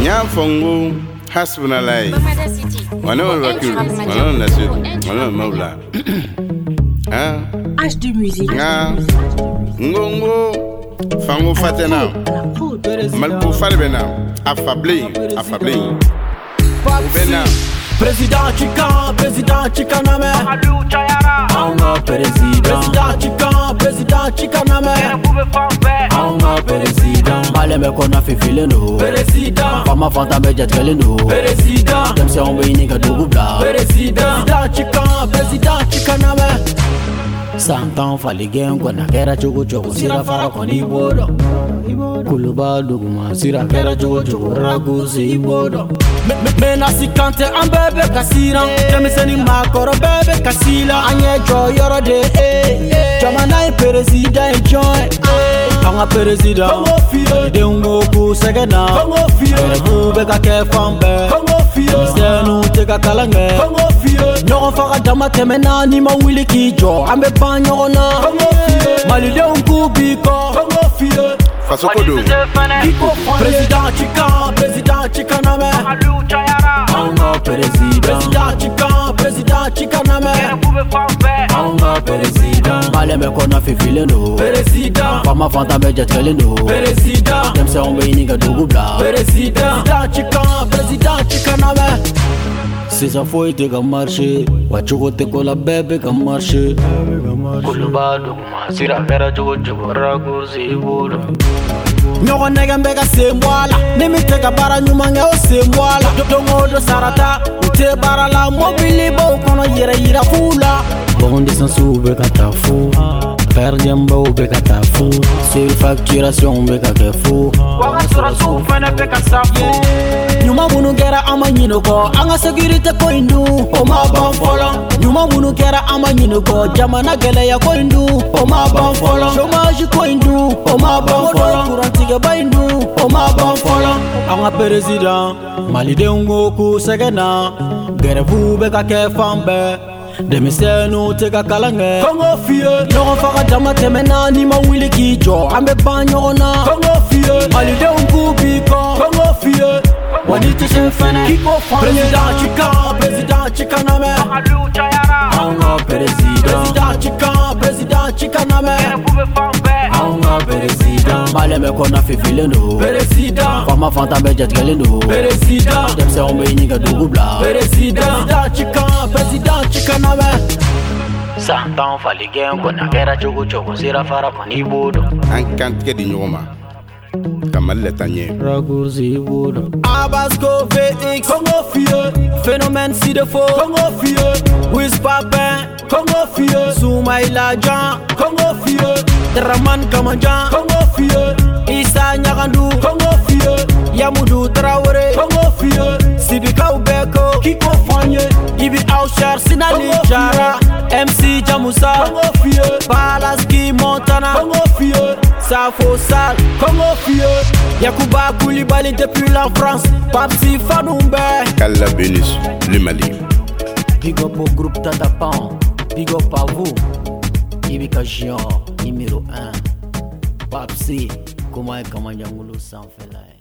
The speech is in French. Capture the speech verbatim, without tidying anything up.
Nyam fongo hasbuna lai. Wana wakil, wana nasib, wana mawla. Hein? H de musique. Nga ngongo fango fatena. Malko falbena. Afabli, afabli. Bena. Président Chica, président Chica name. Anga président. Président Chica, président Chica name. Anga président. Male me kona fi fileno. Président. Fama fanta me jet galeno. Président. Dem se on be ni ga dugubla. Président. Président Chica, président Chica name. Santan faligen kona kera chogo chogo sira fara koni bodo. Kuluba duguma sira kera chogo chogo ragusi bodo. Mena sikante an bebe kasira. Demiseni makoro bebe kasila. Anye joy yoro de eh. Jamana e president enjoy. Anga president. Kongo fio. De ungo ku segena. Kongo fio. Kongo beka ke fambe. Kongo fio. Misenu teka kalange. Kongo fio. Nyoron faka dama temena ni ma wili ki jo. Ambe pan nyorona. Kongo fio. Mali de ungu biko. Kongo fio. Faso kodo. Président Chica, président Chica name. Anga président. Président Chica, président Chica name. Anga président. Male me kona fi fileno. Président. Fama fanta me jet galeno. Président. Dem se on be ni ga dugubla. Président. Président Chica, président Chica name. Sisa foi te ga marché. Wachugo te kola bebe ga marché. Kuluba duguma sira kera jogo jogo ragu zibudo. Nyogo nega mbega sembwala. Nimi teka bara nyuma nge o sembwala. Dongo do sarata. Ute bara la mobili bo kono yira yira fula. Bondi sansu beka tafu. Perdiamba ou beka tafu. Surfacturation beka kefu. Waka sura su fene beka safu. Nyuma munu gera ama nyino ko. Anga security ko indu. Oma ban folo. Nyuma munu gera ama nyino ko. Jamana gele ya ko indu. Oma ban folo. Chômage ko indu. Oma ban folo. Kurantiga ba indu. Oma ban folo. Anga president. Mali de ungo ku segena. Gere fu beka ke fambe. Demisenu teka kalange. Kongo fie. Nyoron faka dama temena ni ma wili ki jo. Ambe ban nyorona. Kongo fie. Mali de ungu biko. Kongo fie. Waniti shefene. Président Chica, président Chica name. Anga président. Président Chica, président Chica name. Anga président. Male me kona fi fileno. Président. Fama fanta me jet galeno. Président. Dem se on be ni ga dugubla. Président. Président Chica, président Chica name. Santan faligen kona kera chogo chogo sira fara koni bodo. An kantike di nyoma. Kamal letanye. Ragurzi bodo. Abasco V X. Kongo fie. Phénomène si de faux. Kongo fie. Wiz Papin. Kongo fie. Soumaïla Jan. Kongo fie. Draman Kamanjan. Kongo fie. Issa Nyagandu. Kongo fie. Yamoudou Traoré. Kongo fie. Sibika Ubeko. Kiko Fanye. Ibi Aucher Sinali Jara. M C Jamoussa. Kongo fie. Palaski Montana. Kongo fie. Safo Sal. Kongo fie. Yakuba Koulibaly depuis la France. Papsi Fanoumbe. Kalla Benis, le Mali. Big up au groupe Tatapan. Big up à vous. Ibika Jian, numéro un. Papsi, comment est comment Yangulu s'en fait là?